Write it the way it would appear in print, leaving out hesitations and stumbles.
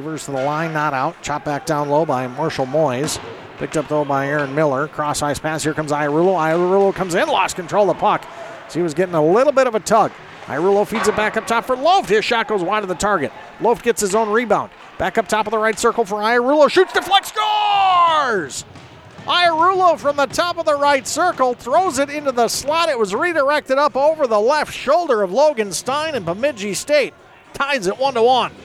Beavers to the line, not out. Chopped back down low by Marshall Moyes. Picked up, though, by Aaron Miller. Cross-ice pass. Here comes Iarulo. Iarulo comes in, lost control of the puck. So he was getting a little bit of a tug. Iarulo feeds it back up top for Loft. His shot goes wide of the target. Loft gets his own rebound. Back up top of the right circle for Iarulo. Shoots, deflects, scores! Iarulo from the top of the right circle throws it into the slot. It was redirected up over the left shoulder of Logan Stein, and Bemidji State ties it 1-1.